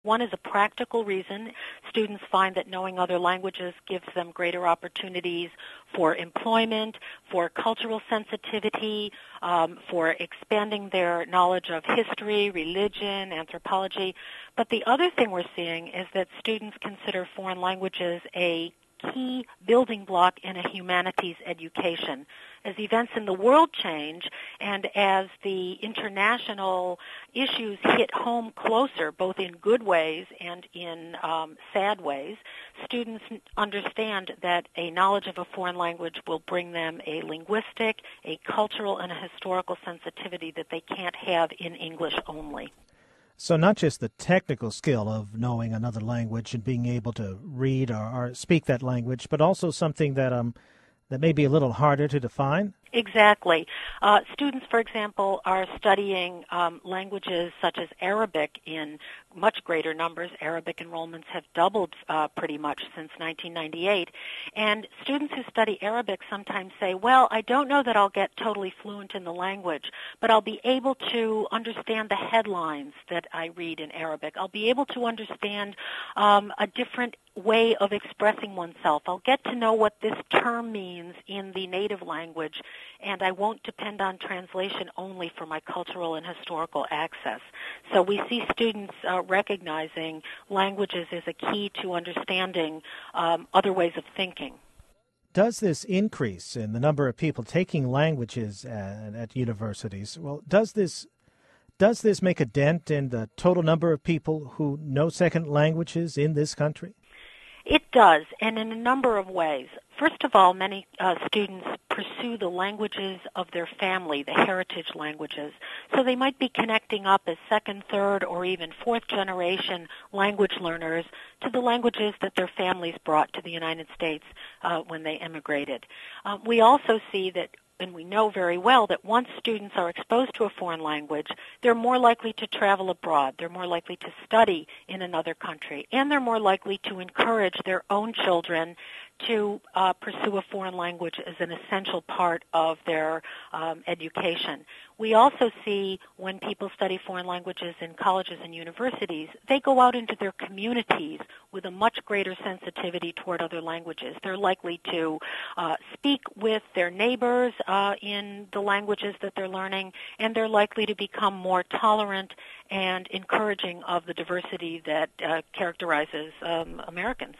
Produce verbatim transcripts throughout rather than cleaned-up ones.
One is a practical reason. Students find that knowing other languages gives them greater opportunities for employment, for cultural sensitivity, um, for expanding their knowledge of history, religion, anthropology. But the other thing we're seeing is that students consider foreign languages a key building block in a humanities education. As events in the world change and as the international issues hit home closer, both in good ways and in um, sad ways, students understand that a knowledge of a foreign language will bring them a linguistic, a cultural, and a historical sensitivity that they can't have in English only. So not just the technical skill of knowing another language and being able to read or, or speak that language, but also something that um that may be a little harder to define? Exactly. Uh, students, for example, are studying um, languages such as Arabic in much greater numbers. Arabic enrollments have doubled uh, pretty much since nineteen ninety-eight. And students who study Arabic sometimes say, well, I don't know that I'll get totally fluent in the language, but I'll be able to understand the headlines that I read in Arabic. I'll be able to understand um, a different way of expressing oneself. I'll get to know what this term means in the native language, and I won't depend on translation only for my cultural and historical access. So we see students uh, recognizing languages as a key to understanding um, other ways of thinking. Does this increase in the number of people taking languages at, at universities, well, does this does this make a dent in the total number of people who know second languages in this country? It does, and in a number of ways. First of all, many uh, students pursue the languages of their family, the heritage languages. So they might be connecting up as second, third, or even fourth generation language learners to the languages that their families brought to the United States uh, when they immigrated. Uh, we also see that, and we know very well, that once students are exposed to a foreign language, they're more likely to travel abroad, they're more likely to study in another country, and they're more likely to encourage their own children to uh, pursue a foreign language as an essential part of their um, education. We also see when people study foreign languages in colleges and universities, they go out into their communities with a much greater sensitivity toward other languages. They're likely to uh, speak with their neighbors uh, in the languages that they're learning, and they're likely to become more tolerant and encouraging of the diversity that uh, characterizes um, Americans.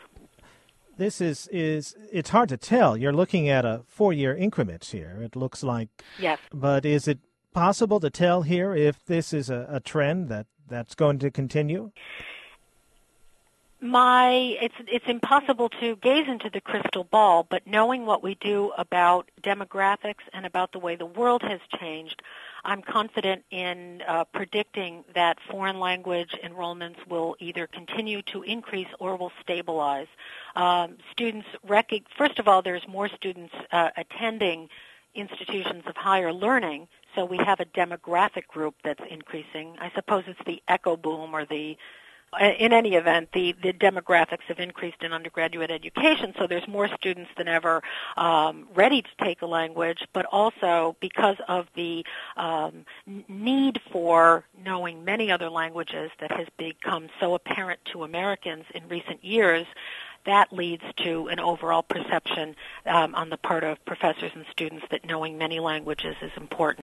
This is, is, it's hard to tell. You're looking at a four-year increment here, it looks like. Yes. But is it possible to tell here if this is a, a trend that, that's going to continue? My, it's it's impossible to gaze into the crystal ball, but knowing what we do about demographics and about the way the world has changed, I'm confident in uh, predicting that foreign language enrollments will either continue to increase or will stabilize. Um, students, rec- first of all, there's more students uh, attending institutions of higher learning, so we have a demographic group that's increasing. I suppose it's the echo boom or the In any event, the, the demographics have increased in undergraduate education, so there's more students than ever um, ready to take a language, but also because of the um, need for knowing many other languages that has become so apparent to Americans in recent years, that leads to an overall perception um, on the part of professors and students that knowing many languages is important.